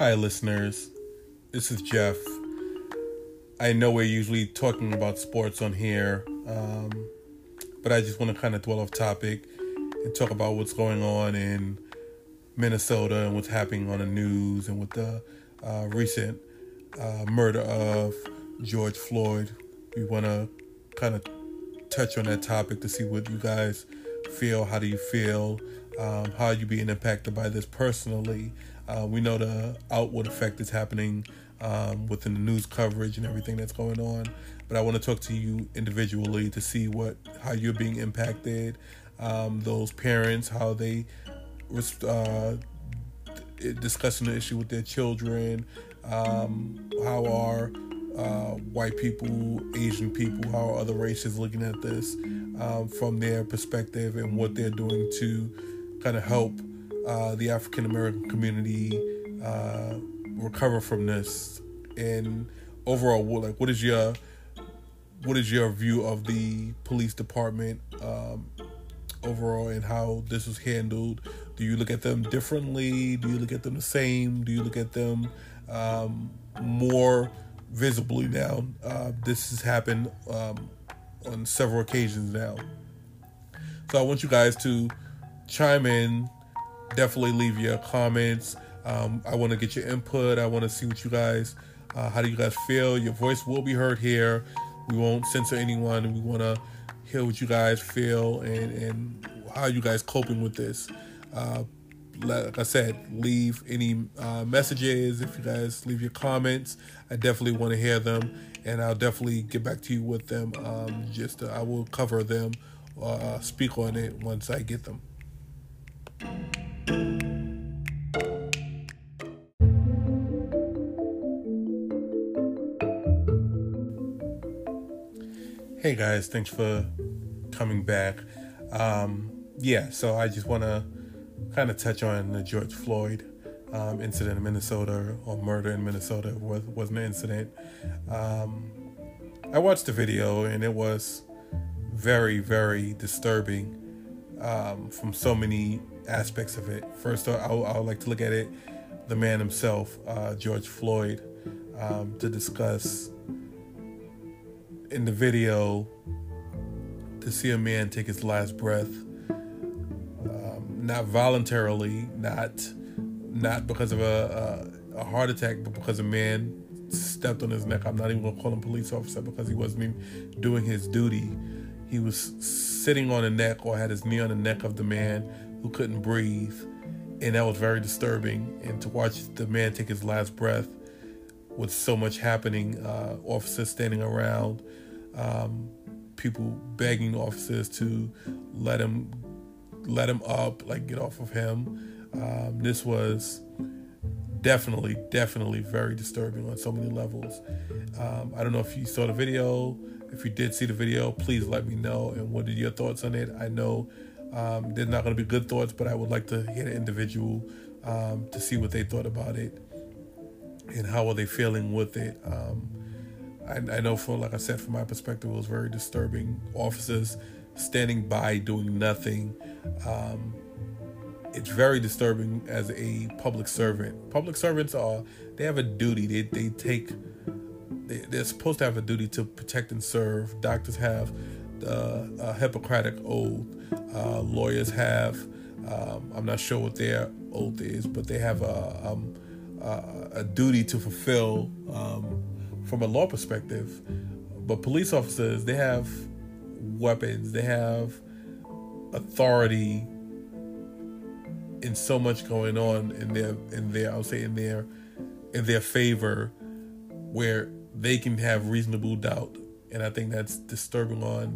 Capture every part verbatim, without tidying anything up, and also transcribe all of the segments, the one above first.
Hi, listeners. This is Jeff. I know we're usually talking about sports on here, um, but I just want to kind of dwell off topic and talk about what's going on in Minnesota and what's happening on the news and with the uh, recent uh, murder of George Floyd. We want to kind of touch on that topic to see what you guys feel. How do you feel? Um, how are you being impacted by this personally? Uh, we know the outward effect is happening um, within the news coverage and everything that's going on, but I want to talk to you individually to see what how you're being impacted. Um, those parents, how they uh, discussing the issue with their children. Um, how are uh, white people, Asian people, how are other races looking at this um, from their perspective, and what they're doing to kind of help uh, the African American community uh, recover from this. And overall, what, like, what is your what is your view of the police department um, overall, and how this was handled? Do you look at them differently? Do you look at them the same? Do you look at them um, more visibly now? Uh, this has happened um, on several occasions now. So I want you guys to chime in. Definitely leave your comments. Um, I want to get your input. I want to see what you guys, uh, how do you guys feel? Your voice will be heard here. We won't censor anyone. We want to hear what you guys feel and, and how you guys coping with this. Uh, like I said, leave any uh, messages. If you guys leave your comments, I definitely want to hear them, and I'll definitely get back to you with them. Um, just uh, I will cover them or uh, speak on it once I get them. Hey guys, thanks for coming back. Um, yeah, so I just want to kind of touch on the George Floyd um, incident in Minnesota, or murder in Minnesota. It was, wasn't an incident. Um, I watched the video, and it was very, very disturbing um, from so many aspects of it. First, I, I would like to look at it, the man himself, uh, George Floyd, um, to discuss in the video, to see a man take his last breath, um, not voluntarily, not not because of a, a, a heart attack, but because a man stepped on his neck. I'm not even going to call him police officer, because he wasn't even doing his duty. He was sitting on the neck, or had his knee on the neck of the man who couldn't breathe, and that was very disturbing. And to watch the man take his last breath with so much happening, uh, officers standing around, um, people begging officers to let him let him up, like get off of him. Um, this was definitely, definitely very disturbing on so many levels. Um, I don't know if you saw the video. If you did see the video, please let me know. And what are your thoughts on it? I know um, they're not going to be good thoughts, but I would like to hear the individual um, to see what they thought about it and how are they feeling with it. Um, I, I know, from like I said, from my perspective, it was very disturbing. Officers standing by doing nothing. Um, it's very disturbing as a public servant. Public servants are, they have a duty. They they take, they, they're supposed to have a duty to protect and serve. Doctors have the uh, Hippocratic oath. Uh, lawyers have, um, I'm not sure what their oath is, but they have a, um, uh, a duty to fulfill um, from a law perspective. But police officers, they have weapons, they have authority, in so much going on in their in their I'll say in their in their favor, where they can have reasonable doubt. And I think that's disturbing on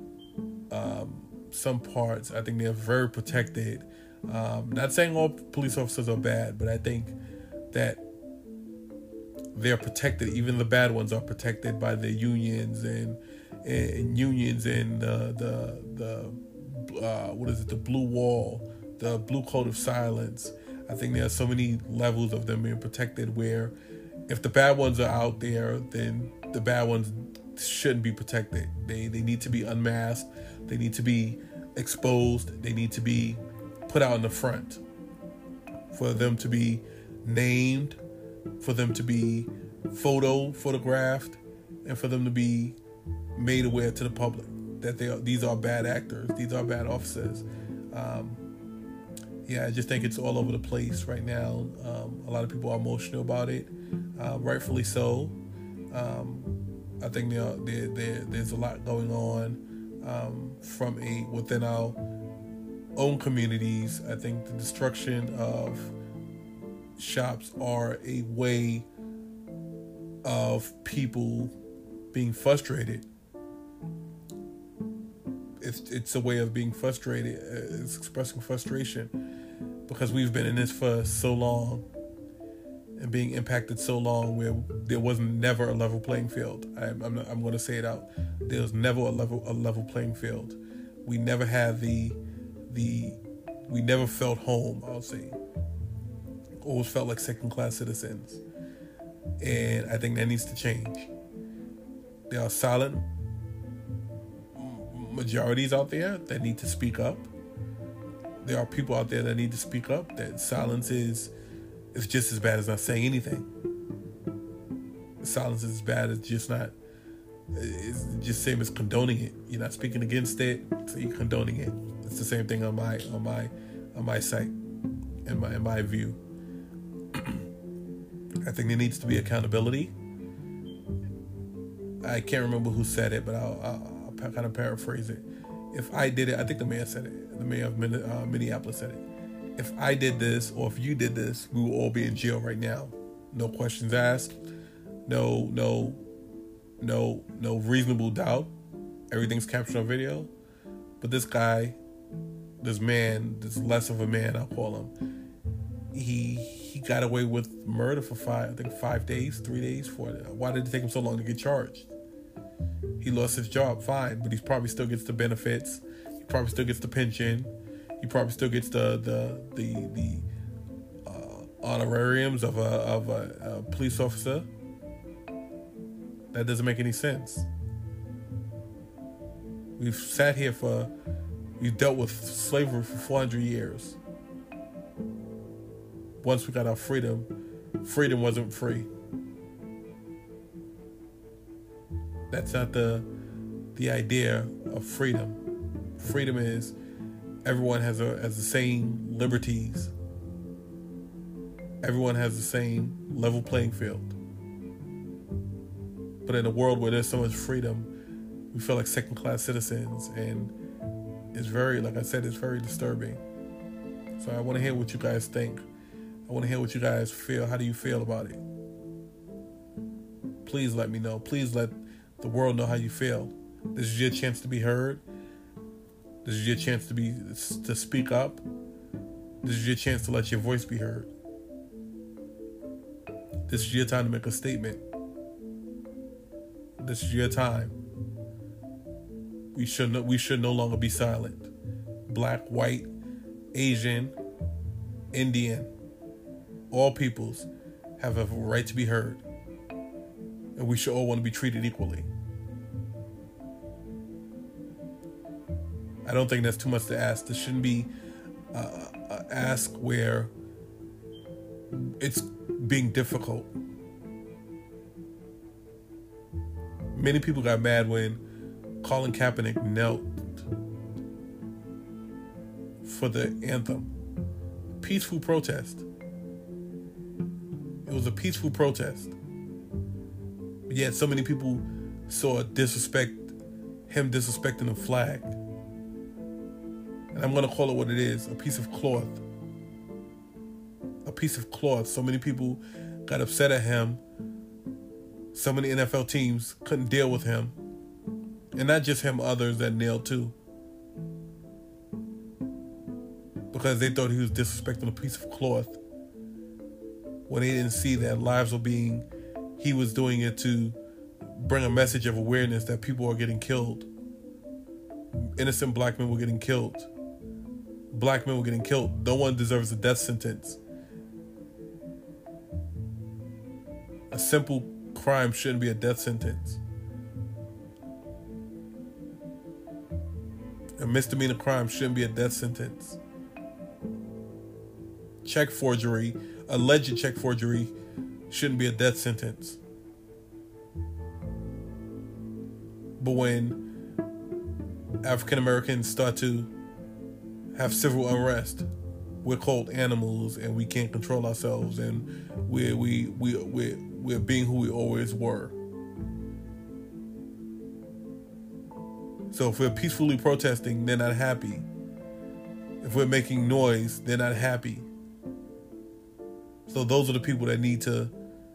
um, some parts. I think they're very protected. Um, not saying all police officers are bad, but I think that they're protected. Even the bad ones are protected by the unions and and unions and the the the uh, what is it? The blue wall, the blue code of silence. I think there are so many levels of them being protected, where if the bad ones are out there, then the bad ones shouldn't be protected. They they need to be unmasked. They need to be exposed. They need to be put out in the front for them to be named, for them to be photo photographed and for them to be made aware to the public that they are, these are bad actors, these are bad officers. Um, yeah, I just think it's all over the place right now. Um, a lot of people are emotional about it, uh, rightfully so. Um, I think there, there, there there's a lot going on um, from a within our own communities. I think the destruction of shops are a way of people being frustrated. It's it's a way of being frustrated. It's expressing frustration because we've been in this for so long and being impacted so long where there was never a level playing field. I, I'm not, I'm going to say it out. There was never a level a level playing field. We never had the the we never felt home. I'll say, always felt like second class citizens, and I think that needs to change. There are silent majorities out there that need to speak up. There are people out there that need to speak up. That silence is is just as bad as not saying anything. Silence is as bad as just not. It's just same as condoning it. You're not speaking against it, so you're condoning it. It's the same thing on my on my on my site, in my in my view. I think there needs to be accountability. I can't remember who said it, but I'll, I'll, I'll kind of paraphrase it. If I did it, I think the mayor said it. The mayor of uh, Minneapolis said it. If I did this, or if you did this, we will all be in jail right now. No questions asked. No, no, no, no reasonable doubt. Everything's captured on video. But this guy, this man, this less of a man, I'll call him. He he got away with murder for five, I think five days, three days. For it. Why did it take him so long to get charged? He lost his job, fine, but he probably still gets the benefits. He probably still gets the pension. He probably still gets the the the, the uh, honorariums of a of a, a police officer. That doesn't make any sense. We've sat here for, we've dealt with slavery for four hundred years. Once we got our freedom, freedom wasn't free. That's not the the idea of freedom. Freedom is everyone has a has the same liberties. Everyone has the same level playing field. But in a world where there's so much freedom, we feel like second-class citizens, and it's very, like I said, it's very disturbing. So I want to hear what you guys think. I want to hear what you guys feel. How do you feel about it? Please let me know. Please let the world know how you feel. This is your chance to be heard. This is your chance to be to speak up. This is your chance to let your voice be heard. This is your time to make a statement. This is your time. We should no, we should no longer be silent. Black, white, Asian, Indian, all peoples have a right to be heard. And we should all want to be treated equally. I don't think that's too much to ask. This shouldn't be uh, a ask where it's being difficult. Many people got mad when Colin Kaepernick knelt for the anthem. Peaceful protest. It was a peaceful protest. But yet so many people saw disrespect, him disrespecting the flag. And I'm going to call it what it is, a piece of cloth. A piece of cloth. So many people got upset at him. So many N F L teams couldn't deal with him. And not just him, others that nailed too. Because they thought he was disrespecting a piece of cloth. When they didn't see that lives were being, he was doing it to bring a message of awareness that people are getting killed. Innocent black men were getting killed. Black men were getting killed. No one deserves a death sentence. A simple crime shouldn't be a death sentence. A misdemeanor crime shouldn't be a death sentence. Check forgery, alleged check forgery, shouldn't be a death sentence. But when African Americans start to have civil unrest, we're called animals and we can't control ourselves, and we're we we we're, we're being who we always were. So if we're peacefully protesting, they're not happy. If we're making noise, they're not happy. So those are the people that need to,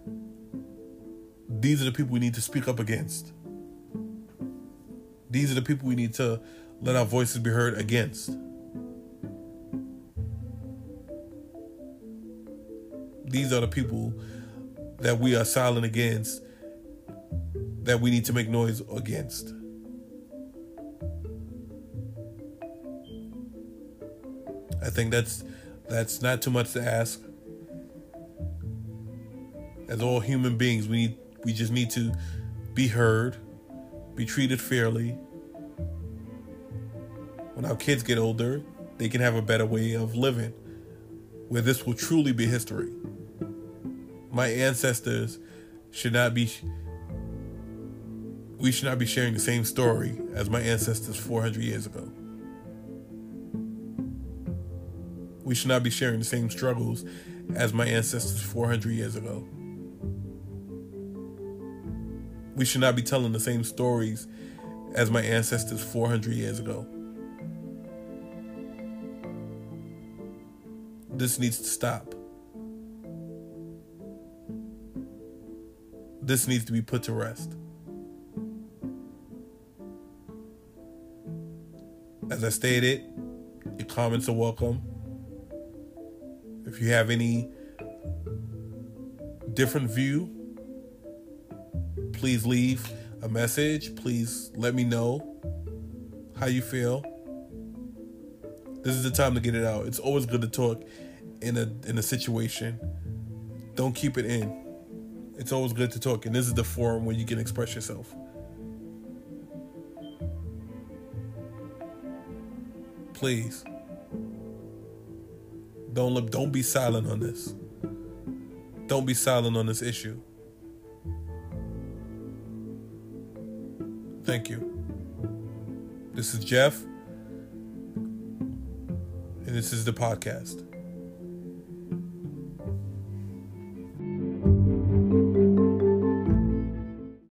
these are the people we need to speak up against. These are the people we need to let our voices be heard against. These are the people that we are silent against, that we need to make noise against. I think that's that's not too much to ask. As all human beings, we need we just need to be heard, be treated fairly. When our kids get older, they can have a better way of living, where this will truly be history. My ancestors should not be, we should not be sharing the same story as my ancestors four hundred years ago. We should not be sharing the same struggles as my ancestors four hundred years ago. We should not be telling the same stories as my ancestors four hundred years ago. This needs to stop. This needs to be put to rest. As I stated, your comments are welcome. If you have any different view, please leave a message. Please let me know how you feel. This is the time to get it out. It's always good to talk in a in a situation. Don't keep it in. It's always good to talk, and this is the forum where you can express yourself. Please. Don't look, don't be silent on this. Don't be silent on this issue. Thank you. This is Jeff, and this is the podcast.